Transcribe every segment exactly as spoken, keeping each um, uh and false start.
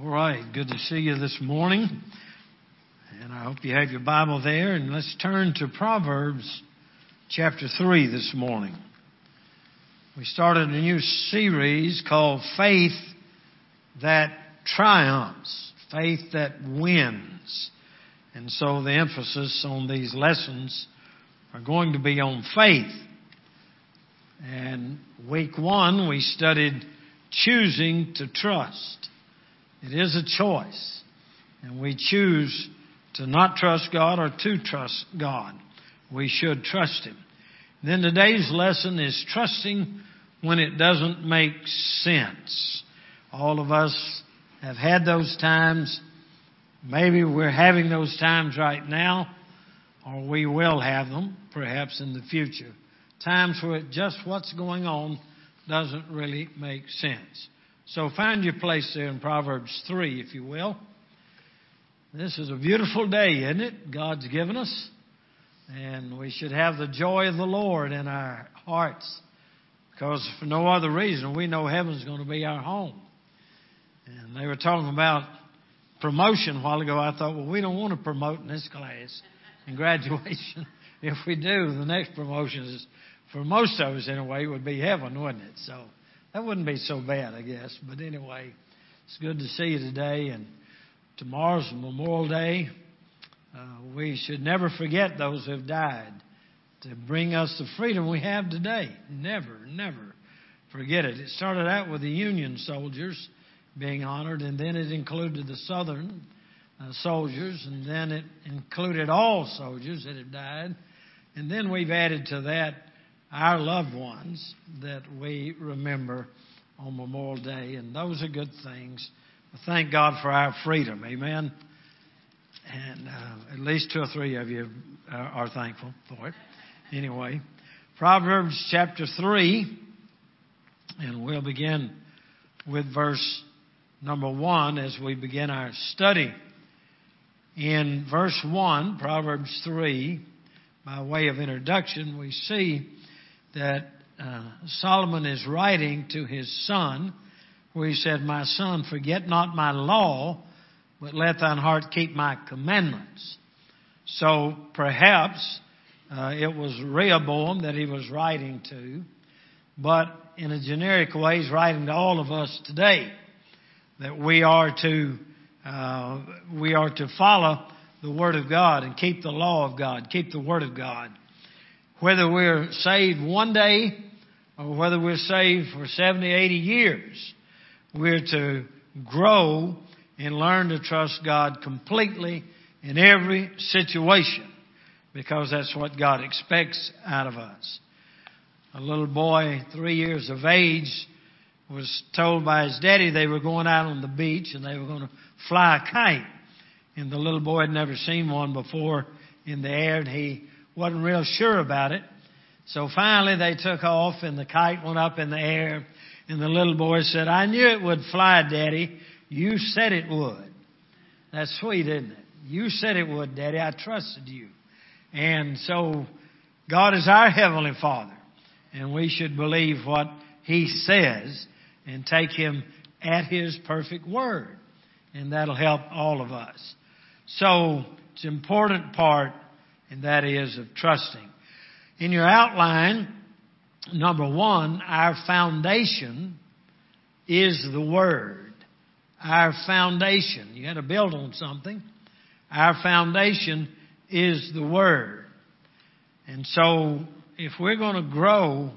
All right, good to see you this morning. And I hope you have your Bible there. And let's turn to Proverbs chapter three this morning. We started a new series called Faith That Triumphs, Faith That Wins. And so the emphasis on these lessons are going to be on faith. And week one, we studied choosing to trust. It is a choice. And we choose to not trust God or to trust God. We should trust Him. Then today's lesson is trusting when it doesn't make sense. All of us have had those times. Maybe we're having those times right now, or we will have them perhaps in the future. Times where just what's going on doesn't really make sense. So find your place there in Proverbs three, if you will. This is a beautiful day, isn't it? God's given us. And we should have the joy of the Lord in our hearts. Because for no other reason, we know heaven's going to be our home. And they were talking about promotion a while ago. I thought, well, we don't want to promote in this class in graduation. If we do, the next promotion is, for most of us anyway, would be heaven, wouldn't it? So that wouldn't be so bad, I guess. But anyway, it's good to see you today. And tomorrow's Memorial Day. Uh, we should never forget those who have died to bring us the freedom we have today. Never, never forget it. It started out with the Union soldiers being honored, and then it included the Southern uh, soldiers, and then it included all soldiers that have died. And then we've added to that our loved ones that we remember on Memorial Day, and those are good things. Thank God for our freedom, amen. And uh, at least two or three of you are, are thankful for it. Anyway, Proverbs chapter three, and we'll begin with verse number one as we begin our study. In verse one, Proverbs three, by way of introduction, we see that uh, Solomon is writing to his son, where he said, "My son, forget not my law, but let thine heart keep my commandments." So perhaps uh, it was Rehoboam that he was writing to, but in a generic way, he's writing to all of us today that we are to uh, we are to follow the Word of God and keep the law of God, keep the Word of God. Whether we're saved one day or whether we're saved for seventy, eighty years, we're to grow and learn to trust God completely in every situation, because that's what God expects out of us. A little boy, three years of age, was told by his daddy they were going out on the beach and they were going to fly a kite. And the little boy had never seen one before in the air, and he wasn't real sure about it. So finally they took off and the kite went up in the air, and the little boy said, "I knew it would fly, Daddy. You said it would." That's sweet, isn't it? You said it would, Daddy. I trusted you. And so God is our Heavenly Father, and we should believe what He says and take Him at His perfect word. And that'll help all of us. So it's an important part, and that is of trusting. In your outline, number one, our foundation is the Word. Our foundation. You got to build on something. Our foundation is the Word. And so if we're going to grow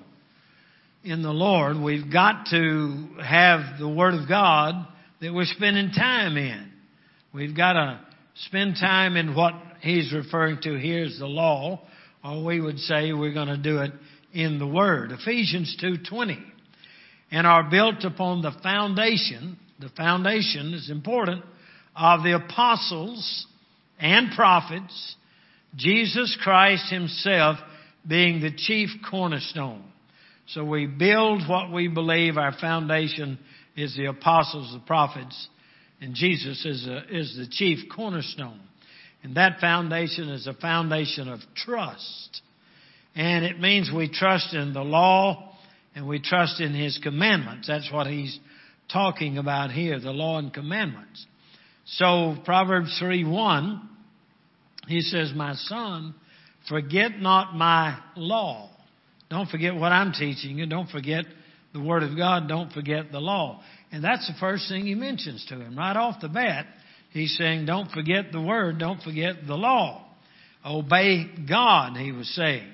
in the Lord, we've got to have the Word of God that we're spending time in. We've got to spend time in what he's referring to here as the law, or we would say we're going to do it in the Word. Ephesians two twenty. And are built upon the foundation, the foundation is important, of the apostles and prophets, Jesus Christ Himself being the chief cornerstone. So we build what we believe. Our foundation is the apostles, the prophets, and Jesus is, a, is the chief cornerstone. And that foundation is a foundation of trust. And it means we trust in the law and we trust in His commandments. That's what He's talking about here, the law and commandments. So Proverbs three one, he says, my son, forget not my law. Don't forget what I'm teaching you. Don't forget the Word of God. Don't forget the law. And that's the first thing he mentions to him. Right off the bat, he's saying, don't forget the Word. Don't forget the law. Obey God, he was saying.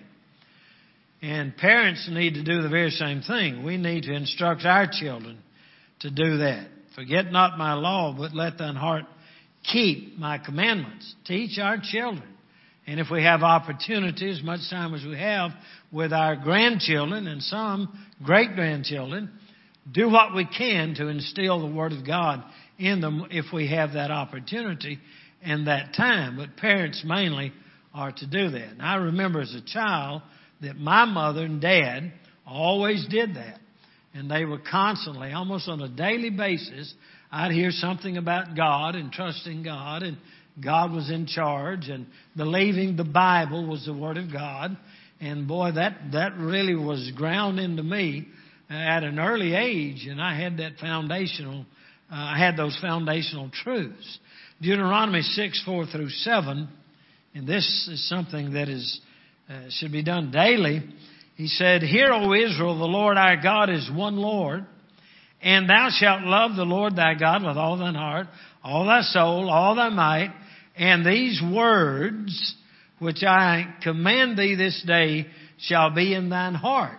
And parents need to do the very same thing. We need to instruct our children to do that. Forget not my law, but let thine heart keep my commandments. Teach our children. And if we have opportunity, as much time as we have with our grandchildren and some great-grandchildren, do what we can to instill the Word of God in them if we have that opportunity and that time. But parents mainly are to do that. And I remember as a child that my mother and dad always did that. And they were constantly, almost on a daily basis, I'd hear something about God and trusting God, and God was in charge, and believing the Bible was the Word of God. And boy, that, that really was ground into me at an early age, and I had that foundational, uh, I had those foundational truths. Deuteronomy six, four through seven, and this is something that is uh, should be done daily. He said, Hear, O Israel, the Lord our God is one Lord, and thou shalt love the Lord thy God with all thine heart, all thy soul, all thy might, and these words which I command thee this day shall be in thine heart.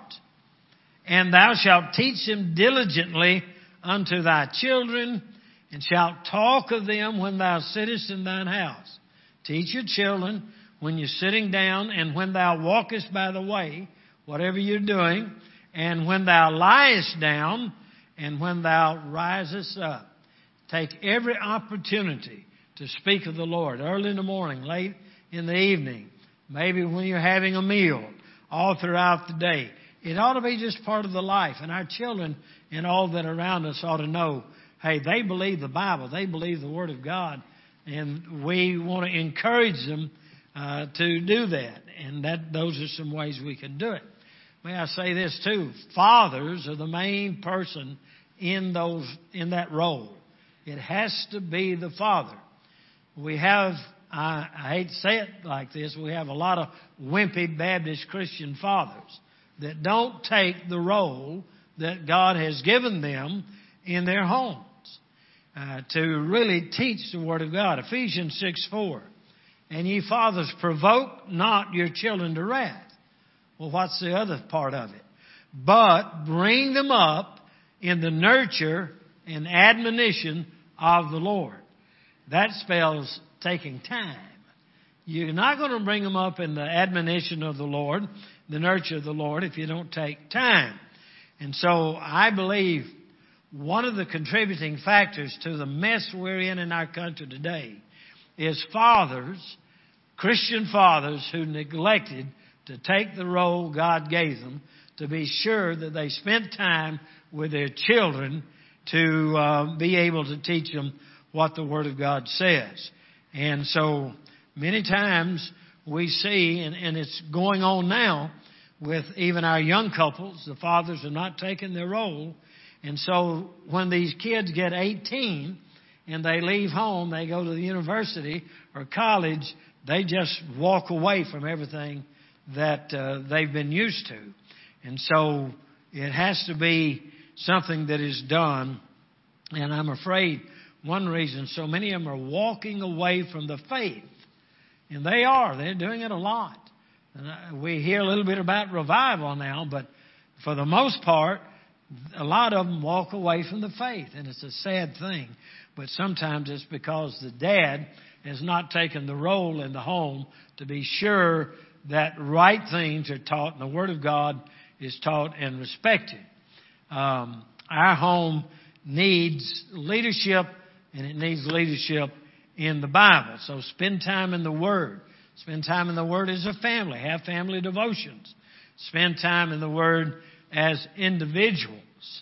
And thou shalt teach them diligently unto thy children, and shalt talk of them when thou sittest in thine house. Teach your children when you're sitting down, and when thou walkest by the way, whatever you're doing, and when thou liest down, and when thou risest up. Take every opportunity to speak of the Lord, early in the morning, late in the evening, maybe when you're having a meal, all throughout the day. It ought to be just part of the life. And our children and all that are around us ought to know, hey, they believe the Bible. They believe the Word of God. And we want to encourage them uh, to do that. And that those are some ways we can do it. May I say this too? Fathers are the main person in those in that role. It has to be the father. We have, I, I hate to say it like this, we have a lot of wimpy Baptist Christian fathers that don't take the role that God has given them in their homes uh, to really teach the Word of God. Ephesians six four. And ye fathers, provoke not your children to wrath. Well, what's the other part of it? But bring them up in the nurture and admonition of the Lord. That spells taking time. You're not going to bring them up in the admonition of the Lord, the nurture of the Lord, if you don't take time. And so I believe one of the contributing factors to the mess we're in in our country today is fathers, Christian fathers, who neglected to take the role God gave them to be sure that they spent time with their children to uh, be able to teach them what the Word of God says. And so many times we see, and, and it's going on now with even our young couples, the fathers are not taking their role. And so when these kids get eighteen and they leave home, they go to the university or college, they just walk away from everything that uh, they've been used to. And so it has to be something that is done. And I'm afraid one reason so many of them are walking away from the faith. And they are. They're doing it a lot. And we hear a little bit about revival now, but for the most part, a lot of them walk away from the faith. And it's a sad thing. But sometimes it's because the dad has not taken the role in the home to be sure that right things are taught and the Word of God is taught and respected. Um, our home needs leadership, and it needs leadership in the Bible. So spend time in the Word. Spend time in the Word as a family. Have family devotions. Spend time in the Word as individuals.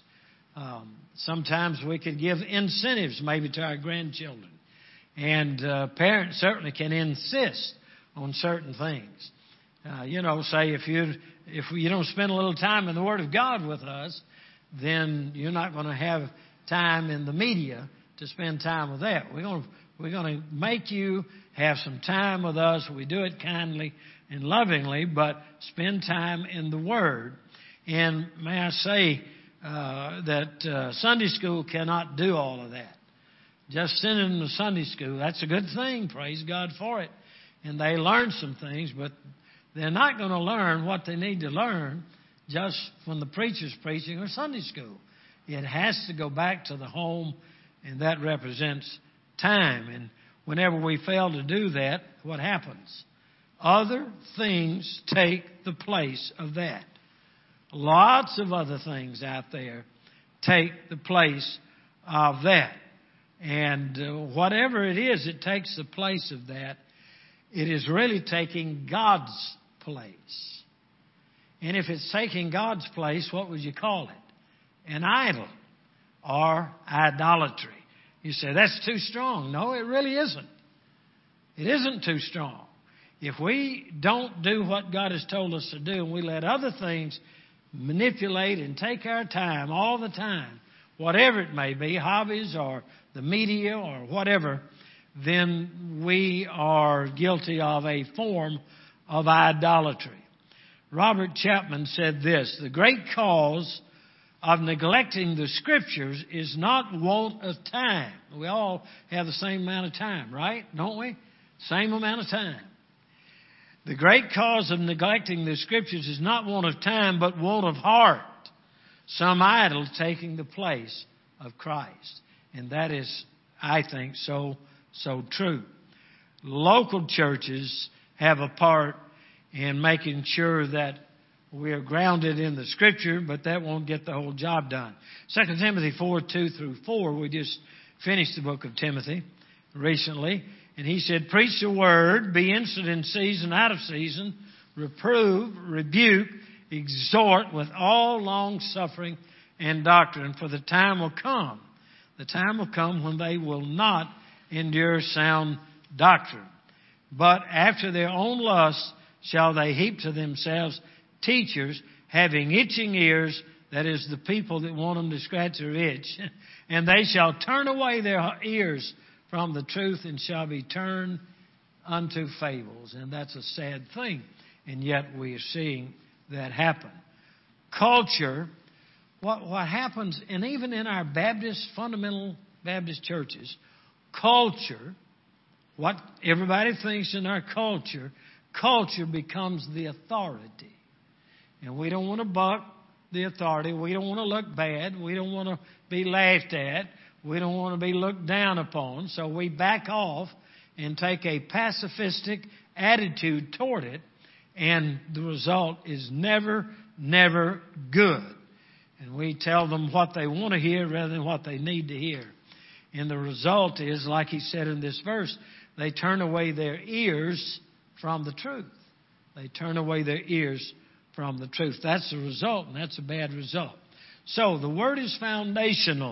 Um, sometimes we could give incentives maybe to our grandchildren. And uh, parents certainly can insist on certain things. Uh, you know, say if you if you don't spend a little time in the Word of God with us, then you're not going to have time in the media to spend time with that. We're going to, we're going to make you have some time with us. We do it kindly and lovingly, but spend time in the Word. And may I say uh, that uh, Sunday school cannot do all of that. Just sending them to Sunday school, that's a good thing. Praise God for it. And they learn some things, but they're not going to learn what they need to learn just when the preacher's preaching or Sunday school. It has to go back to the home, and that represents time. And whenever we fail to do that, what happens? Other things take the place of that. Lots of other things out there take the place of that. And uh, whatever it is, it takes the place of that. It is really taking God's place. And if it's taking God's place, what would you call it? An idol or idolatry. You say, that's too strong. No, it really isn't. It isn't too strong. If we don't do what God has told us to do and we let other things manipulate and take our time all the time, whatever it may be, hobbies or the media or whatever, then we are guilty of a form of idolatry. Robert Chapman said this: the great cause of neglecting the Scriptures is not want of time. We all have the same amount of time, right? Don't we? Same amount of time. The great cause of neglecting the Scriptures is not want of time, but want of heart. Some idol taking the place of Christ. And that is, I think, so, so true. Local churches have a part in making sure that we are grounded in the Scripture, but that won't get the whole job done. Second Timothy four, two through four, we just finished the book of Timothy recently. And he said, preach the word, be instant in season, out of season, reprove, rebuke, exhort with all long suffering and doctrine, for the time will come. The time will come when they will not endure sound doctrine. But after their own lusts shall they heap to themselves teachers having itching ears, that is the people that want them to scratch their itch. And they shall turn away their ears from the truth and shall be turned unto fables. And that's a sad thing. And yet we are seeing that happen. Culture, what, what happens, and even in our Baptist, fundamental Baptist churches, culture, what everybody thinks in our culture, culture becomes the authority. And we don't want to buck the authority. We don't want to look bad. We don't want to be laughed at. We don't want to be looked down upon. So we back off and take a pacifistic attitude toward it. And the result is never, never good. And we tell them what they want to hear rather than what they need to hear. And the result is, like he said in this verse, they turn away their ears from the truth. They turn away their ears from the truth. That's the result, and that's a bad result. So the Word is foundational.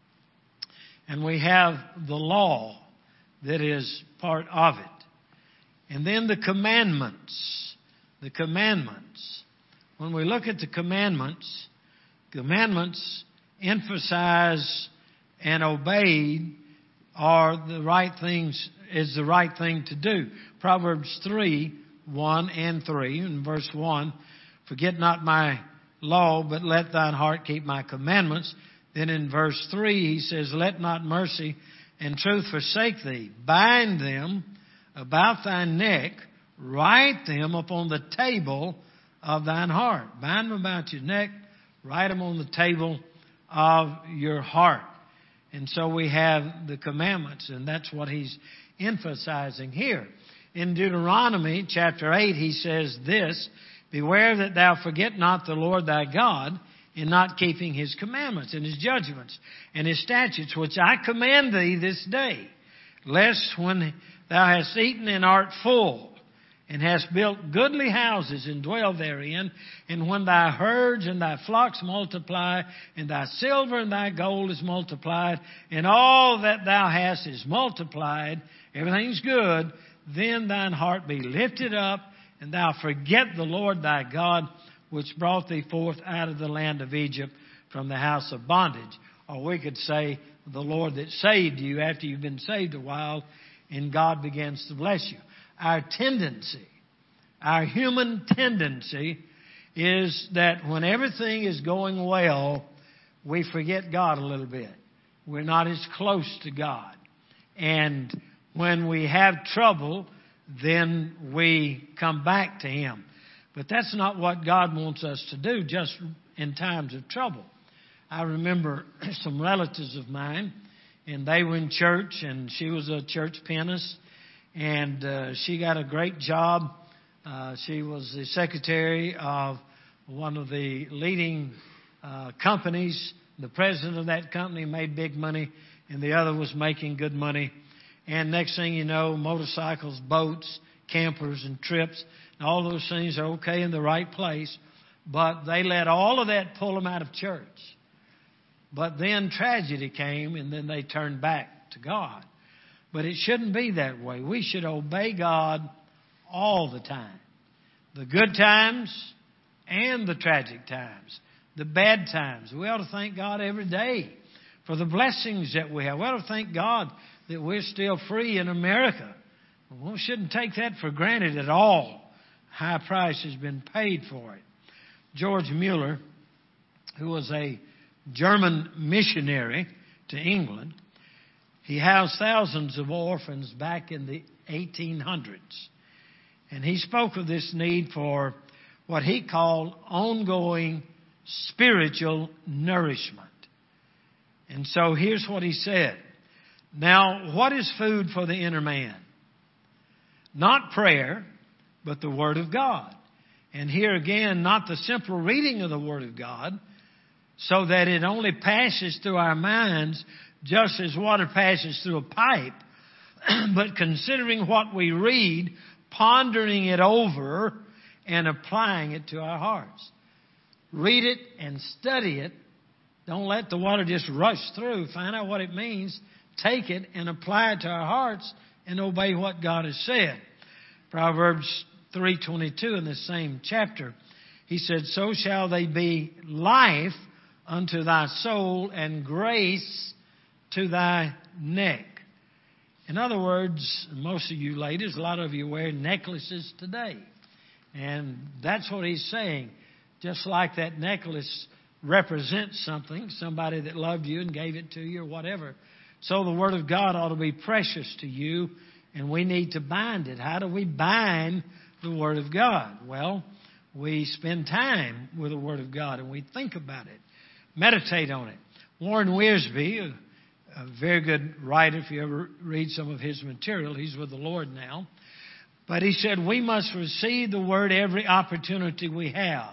And we have the law that is part of it. And then the commandments. The commandments. When we look at the commandments, commandments emphasize and obeyed are the right things, is the right thing to do. Proverbs three, one and three, in verse one, forget not my law, but let thine heart keep my commandments. Then in verse three, he says, let not mercy and truth forsake thee. Bind them about thy neck, write them upon the table of thine heart. Bind them about your neck, write them on the table of your heart. And so we have the commandments, and that's what he's emphasizing here. In Deuteronomy chapter eight, he says this, beware that thou forget not the Lord thy God in not keeping his commandments and his judgments and his statutes, which I command thee this day, lest when thou hast eaten and art full, and hast built goodly houses and dwell therein, and when thy herds and thy flocks multiply, and thy silver and thy gold is multiplied, and all that thou hast is multiplied, everything's good, then thine heart be lifted up, and thou forget the Lord thy God, which brought thee forth out of the land of Egypt from the house of bondage. Or we could say the Lord that saved you after you've been saved a while and God begins to bless you. Our tendency, our human tendency is that when everything is going well, we forget God a little bit. We're not as close to God. And when we have trouble, then we come back to Him. But that's not what God wants us to do, just in times of trouble. I remember some relatives of mine, and they were in church, and she was a church pianist, and uh, she got a great job. Uh, she was the secretary of one of the leading uh, companies. The president of that company made big money, and the other was making good money. And next thing you know, motorcycles, boats, campers, and trips, and all those things are okay in the right place. But they let all of that pull them out of church. But then tragedy came, and then they turned back to God. But it shouldn't be that way. We should obey God all the time. The good times and the tragic times. The bad times. We ought to thank God every day for the blessings that we have. We ought to thank God that we're still free in America. We shouldn't take that for granted at all. High price has been paid for it. George Mueller, who was a German missionary to England, he housed thousands of orphans back in the eighteen hundreds. And he spoke of this need for what he called ongoing spiritual nourishment. And so here's what he said. Now, what is food for the inner man? Not prayer, but the Word of God. And here again, not the simple reading of the Word of God, so that it only passes through our minds just as water passes through a pipe, but considering what we read, pondering it over, and applying it to our hearts. Read it and study it. Don't let the water just rush through. Find out what it means. Take it and apply it to our hearts and obey what God has said. Proverbs three twenty-two in the same chapter, he said, so shall they be life unto thy soul and grace to thy neck. In other words, most of you ladies, a lot of you wear necklaces today. And that's what he's saying. Just like that necklace represents something, somebody that loved you and gave it to you or whatever. So the Word of God ought to be precious to you, and we need to bind it. How do we bind the Word of God? Well, we spend time with the Word of God and we think about it, meditate on it. Warren Wiersbe, a, a very good writer, if you ever read some of his material, he's with the Lord now. But he said we must receive the Word every opportunity we have.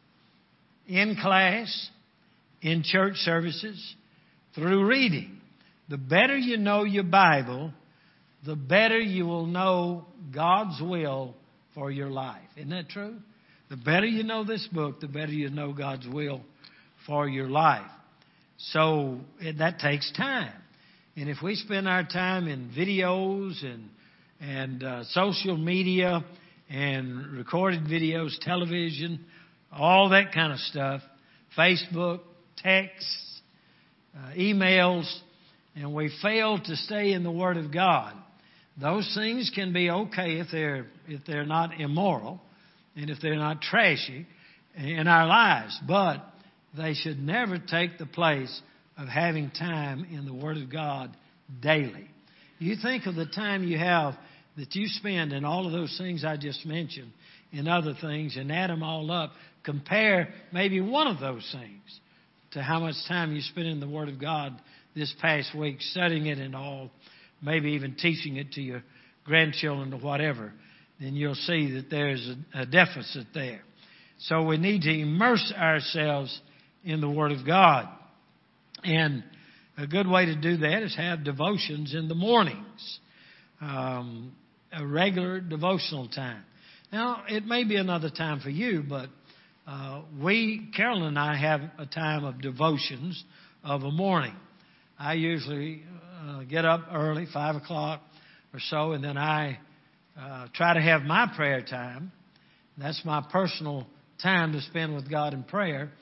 In class, in church services, through reading. The better you know your Bible, the better you will know God's will for your life. Isn't that true? The better you know this book, the better you know God's will for your life. So it, that takes time. And if we spend our time in videos and and uh, social media and recorded videos, television, all that kind of stuff, Facebook, texts, uh, emails, and we fail to stay in the Word of God, those things can be okay if they're if they're not immoral and if they're not trashy in our lives, but they should never take the place of having time in the Word of God daily. You think of the time you have that you spend in all of those things I just mentioned and other things and add them all up. Compare maybe one of those things to how much time you spent in the Word of God this past week, studying it and all, maybe even teaching it to your grandchildren or whatever. Then you'll see that there's a, a deficit there. So we need to immerse ourselves in the Word of God. And a good way to do that is have devotions in the mornings. Um, a regular devotional time. Now, it may be another time for you, but uh, we, Carolyn and I, have a time of devotions of a morning. I usually uh, get up early, five o'clock or so, and then I uh, try to have my prayer time. That's my personal time to spend with God in prayer.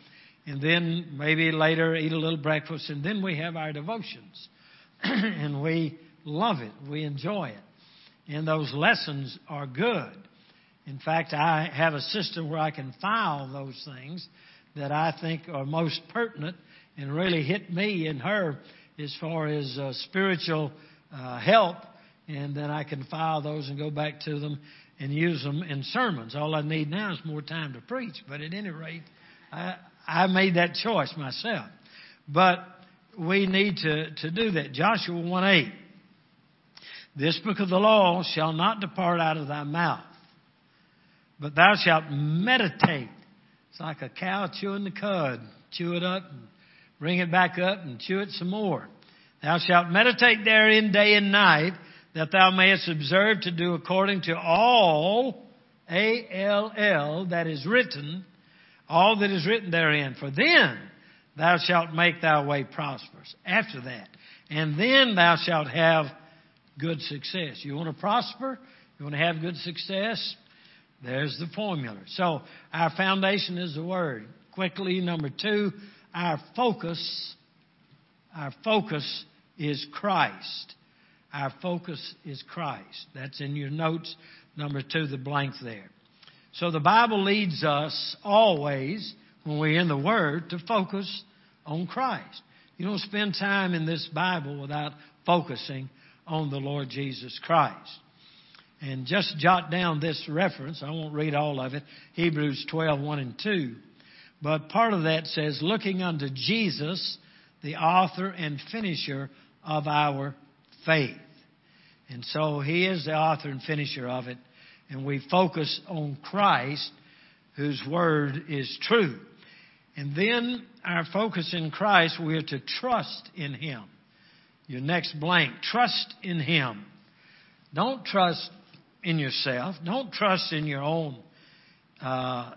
And then maybe later eat a little breakfast. And then we have our devotions. And we love it. We enjoy it. And those lessons are good. In fact, I have a system where I can file those things that I think are most pertinent and really hit me and her as far as uh, spiritual uh, help. And then I can file those and go back to them and use them in sermons. All I need now is more time to preach. But at any rate, I, I made that choice myself. But we need to, to do that. Joshua one eight. This book of the law shall not depart out of thy mouth, but thou shalt meditate. It's like a cow chewing the cud. Chew it up and bring it back up and chew it some more. Thou shalt meditate therein day and night, that thou mayest observe to do according to all, A L L, that is written, all that is written therein. For then thou shalt make thy way prosperous. After that. And then thou shalt have good success. You want to prosper? You want to have good success? There's the formula. So our foundation is the Word. Quickly, number two, our focus, our focus is Christ. Our focus is Christ. That's in your notes, number two, the blank there. So the Bible leads us always, when we're in the Word, to focus on Christ. You don't spend time in this Bible without focusing on the Lord Jesus Christ. And just jot down this reference. I won't read all of it. Hebrews twelve, one and two. But part of that says, looking unto Jesus, the author and finisher of our faith. And so He is the author and finisher of it. And we focus on Christ, whose word is true. And then our focus in Christ, we are to trust in Him. Your next blank, trust in Him. Don't trust in yourself. Don't trust in your own uh,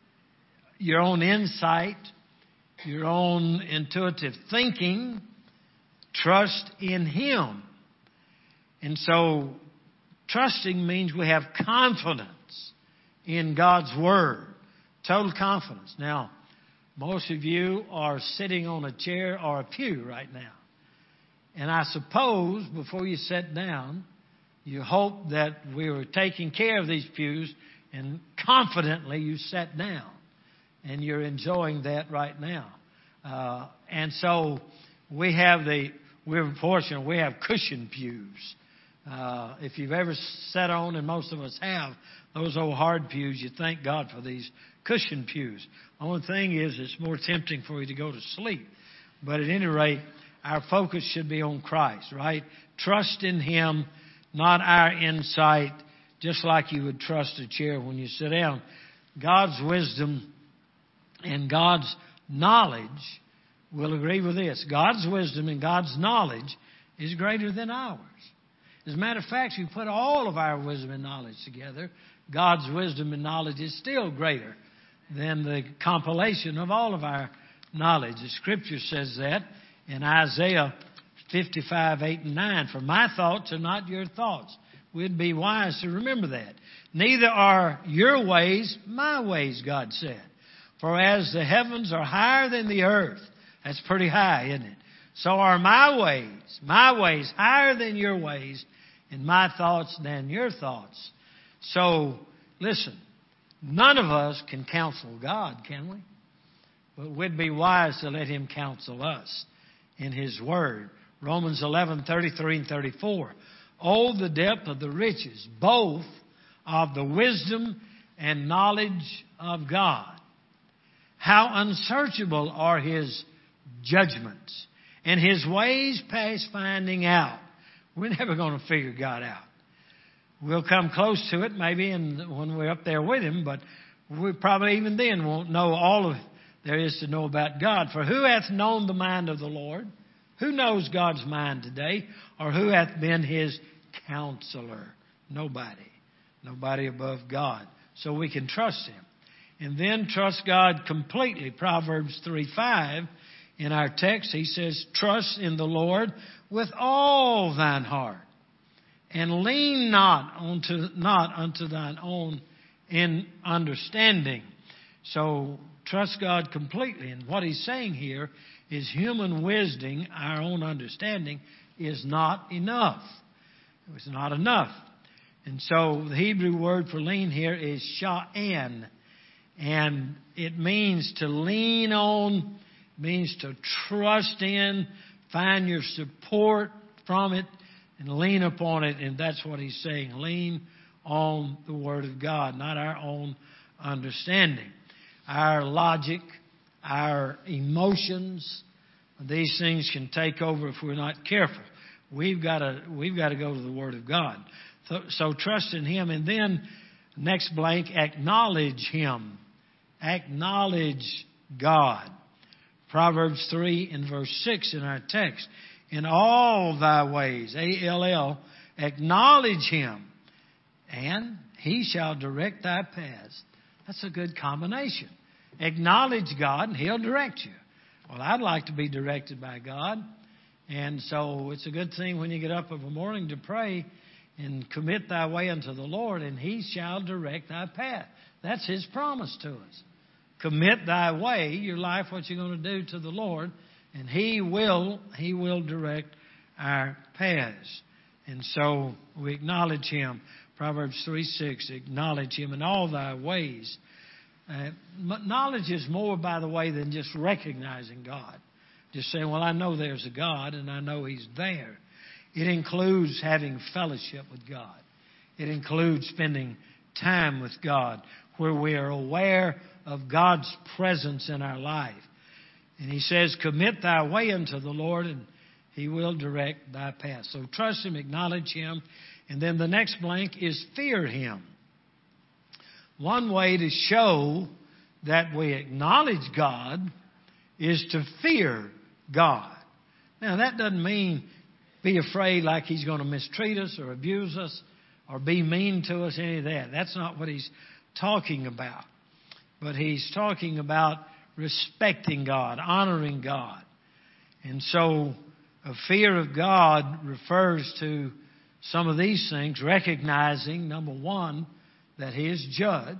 your own insight, your own intuitive thinking. Trust in Him. And so trusting means we have confidence in God's Word. Total confidence. Now, most of you are sitting on a chair or a pew right now. And I suppose before you sat down, you hope that we were taking care of these pews, and confidently you sat down. And you're enjoying that right now. Uh, and so we have the, we're fortunate, we have cushion pews. Uh, if you've ever sat on, and most of us have, those old hard pews, you thank God for these cushion pews. The only thing is, it's more tempting for you to go to sleep. But at any rate, our focus should be on Christ, right? Trust in Him, not our insight, just like you would trust a chair when you sit down. God's wisdom and God's knowledge will agree with this. God's wisdom and God's knowledge is greater than ours. As a matter of fact, if you put all of our wisdom and knowledge together, God's wisdom and knowledge is still greater than the compilation of all of our knowledge. The Scripture says that in Isaiah fifty-five, eight and nine. For my thoughts are not your thoughts. We'd be wise to remember that. Neither are your ways my ways, God said. For as the heavens are higher than the earth, that's pretty high, isn't it? So are my ways, my ways higher than your ways, and my thoughts than your thoughts. So, listen, none of us can counsel God, can we? But we'd be wise to let Him counsel us in His Word. Romans eleven, thirty-three and thirty-four. Oh, the depth of the riches, both of the wisdom and knowledge of God. How unsearchable are His judgments, and His ways past finding out. We're never going to figure God out. We'll come close to it maybe in, when we're up there with Him, but we probably even then won't know all of there is to know about God. For who hath known the mind of the Lord? Who knows God's mind today? Or who hath been His counselor? Nobody. Nobody above God. So we can trust Him. And then trust God completely. Proverbs three five. In our text, he says, trust in the Lord with all thine heart, and lean not unto, not unto thine own in understanding. So trust God completely. And what he's saying here is human wisdom, our own understanding, is not enough. It was not enough. And so the Hebrew word for lean here is sha'an. And it means to lean on, means to trust in, find your support from it, and lean upon it. And that's what he's saying. Lean on the Word of God, not our own understanding. Our logic, our emotions, these things can take over if we're not careful. We've got to, we've got to go to the Word of God. So, so trust in Him. And then, next blank, acknowledge Him. Acknowledge God. Proverbs three and verse six in our text. In all thy ways, A L L, acknowledge Him, and He shall direct thy paths. That's a good combination. Acknowledge God, and He'll direct you. Well, I'd like to be directed by God. And so it's a good thing when you get up of a morning to pray and commit thy way unto the Lord, and He shall direct thy path. That's His promise to us. Commit thy way, your life, what you're going to do to the Lord, and He will, He will direct our paths. And so we acknowledge Him. Proverbs three six, acknowledge Him in all thy ways. Uh, knowledge is more, by the way, than just recognizing God. Just saying, well, I know there's a God and I know He's there. It includes having fellowship with God. It includes spending time with God where we are aware of God's presence in our life. And He says, commit thy way unto the Lord and He will direct thy path. So trust Him, acknowledge Him. And then the next blank is fear Him. One way to show that we acknowledge God is to fear God. Now, that doesn't mean be afraid like He's going to mistreat us or abuse us or be mean to us, any of that. That's not what He's talking about. But He's talking about respecting God, honoring God. And so a fear of God refers to some of these things, recognizing, number one, that He is judge.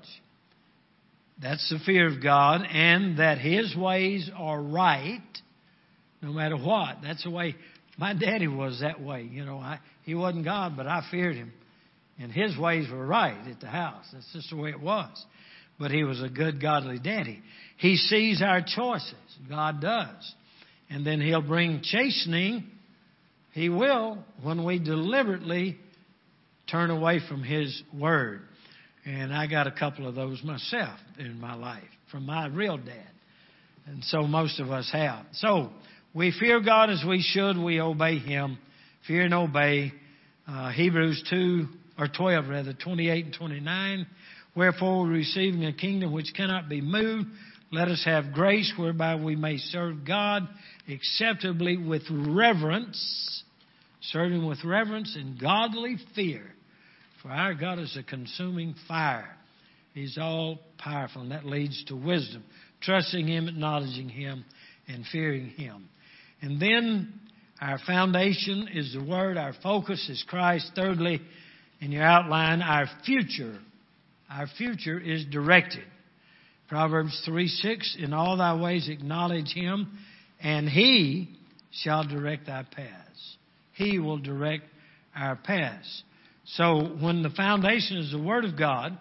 That's the fear of God, and that His ways are right no matter what. That's the way my daddy was that way. You know, I, he wasn't God, but I feared Him. And His ways were right at the house. That's just the way it was. But He was a good, godly daddy. He sees our choices. God does. And then He'll bring chastening. He will when we deliberately turn away from His Word. And I got a couple of those myself in my life from my real dad. And so most of us have. So we fear God as we should. We obey Him. Fear and obey. Uh, Hebrews two, or twelve rather, twenty-eight and twenty-nine. Wherefore, receiving a kingdom which cannot be moved, let us have grace whereby we may serve God acceptably with reverence. Serve Him with reverence and godly fear. For our God is a consuming fire. He's all powerful, and that leads to wisdom. Trusting Him, acknowledging Him, and fearing Him. And then our foundation is the Word. Our focus is Christ. Thirdly, in your outline, our future. Our future is directed. Proverbs three six, in all thy ways acknowledge Him, and He shall direct thy paths. He will direct our paths. So when the foundation is the Word of God,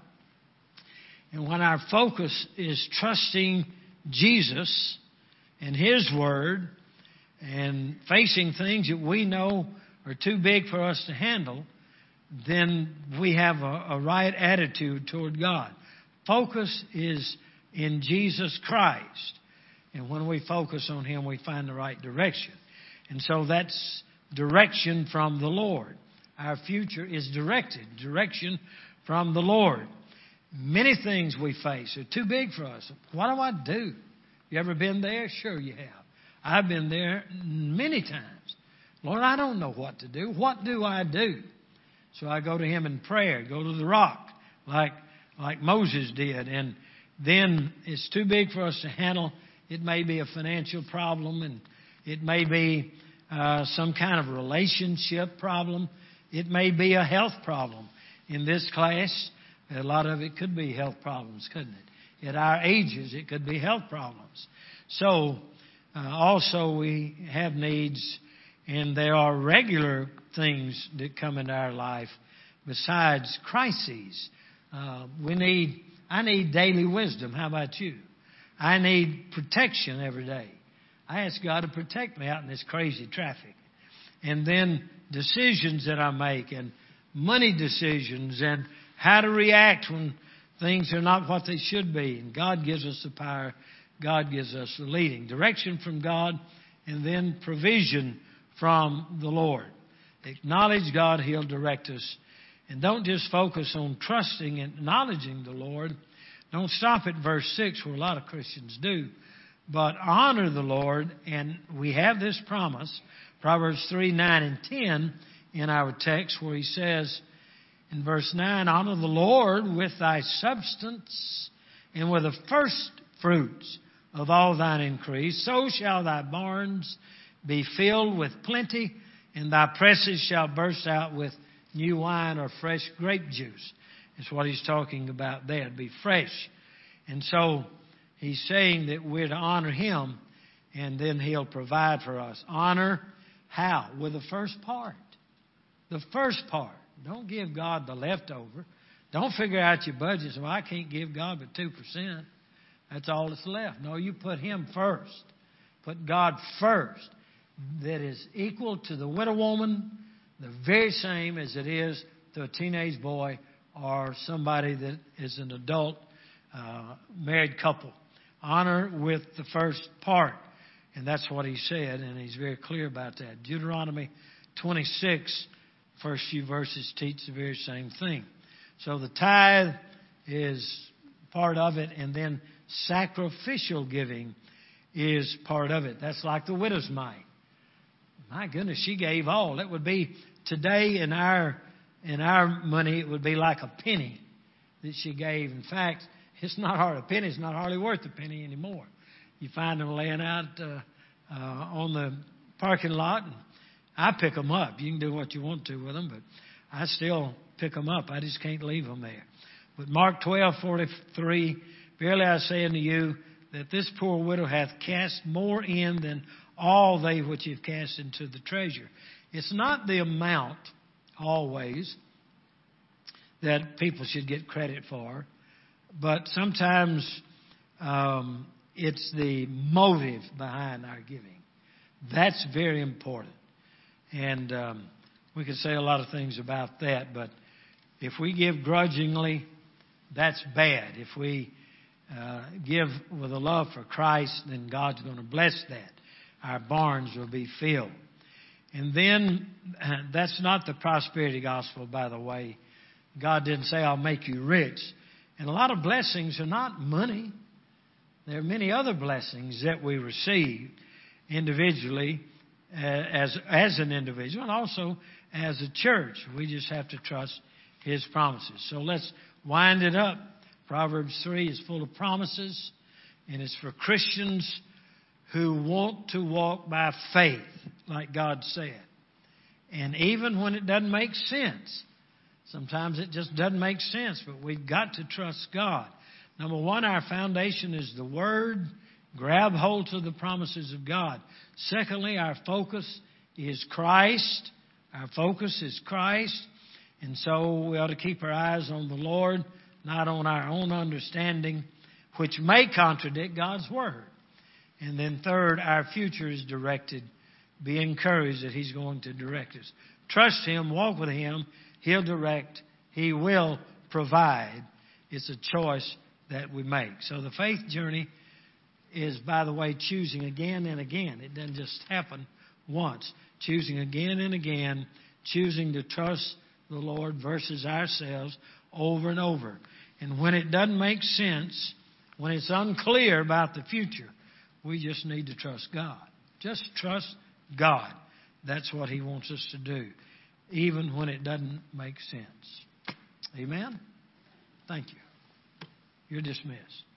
and when our focus is trusting Jesus and His Word, and facing things that we know are too big for us to handle, then we have a, a right attitude toward God. Focus is in Jesus Christ. And when we focus on Him, we find the right direction. And so that's direction from the Lord. Our future is directed, direction from the Lord. Many things we face are too big for us. What do I do? You ever been there? Sure you have. I've been there many times. Lord, I don't know what to do. What do I do? So I go to Him in prayer, go to the rock like, like Moses did. And then it's too big for us to handle. It may be a financial problem, and it may be uh, some kind of relationship problem. It may be a health problem. In this class, a lot of it could be health problems, couldn't it? at our ages. It could be health problems. So, uh, also we have needs, and there are regular things that come into our life besides crises. Uh, we need, I need daily wisdom. How about you? I need protection every day. I ask God to protect me out in this crazy traffic. And then decisions that I make, and money decisions, and how to react when things are not what they should be. And God gives us the power. God gives us the leading. Direction from God, and then provision from the Lord. Acknowledge God, He'll direct us. And don't just focus on trusting and acknowledging the Lord. Don't stop at verse six, where a lot of Christians do. But honor the Lord, and we have this promise, Proverbs three, nine, and ten in our text, where he says in verse nine, honor the Lord with thy substance and with the first fruits of all thine increase. So shall thy barns be filled with plenty, and thy presses shall burst out with new wine or fresh grape juice. That's what he's talking about there. It'd be fresh. And so he's saying that we're to honor him, and then he'll provide for us. Honor how? With the first part. The first part. Don't give God the leftover. Don't figure out your budget. Well, I can't give God but two percent. That's all that's left. No, you put him first. Put God first. That is equal to the widow woman, the very same as it is to a teenage boy or somebody that is an adult uh, married couple. Honor with the first part. And that's what he said, and he's very clear about that. Deuteronomy twenty-six, first few verses teach the very same thing. So the tithe is part of it, and then sacrificial giving is part of it. That's like the widow's mite. My goodness, she gave all. It would be today in our in our money, it would be like a penny that she gave. In fact, it's not hard. A penny's not hardly worth a penny anymore. You find them laying out uh, uh, on the parking lot. And I pick them up. You can do what you want to with them, but I still pick them up. I just can't leave them there. But Mark twelve forty-three, verily I say unto you that this poor widow hath cast more in than all they which have cast into the treasure. It's not the amount always that people should get credit for, but sometimes um, it's the motive behind our giving. That's very important. And um, we could say a lot of things about that, but if we give grudgingly, that's bad. If we uh, give with a love for Christ, then God's going to bless that. Our barns will be filled. And then, that's not the prosperity gospel, by the way. God didn't say, I'll make you rich. And a lot of blessings are not money. There are many other blessings that we receive individually uh, as, as an individual and also as a church. We just have to trust his promises. So let's wind it up. Proverbs three is full of promises, and it's for Christians who want to walk by faith, like God said. And even when it doesn't make sense, sometimes it just doesn't make sense, but we've got to trust God. Number one, our foundation is the Word. Grab hold to the promises of God. Secondly, our focus is Christ. Our focus is Christ. And so we ought to keep our eyes on the Lord, not on our own understanding, which may contradict God's Word. And then third, our future is directed. Be encouraged that He's going to direct us. Trust Him, walk with Him. He'll direct. He will provide. It's a choice that we make. So the faith journey is, by the way, choosing again and again. It doesn't just happen once. Choosing again and again. Choosing to trust the Lord versus ourselves over and over. And when it doesn't make sense, when it's unclear about the future, we just need to trust God. Just trust God. That's what He wants us to do, even when it doesn't make sense. Amen? Thank you. You're dismissed.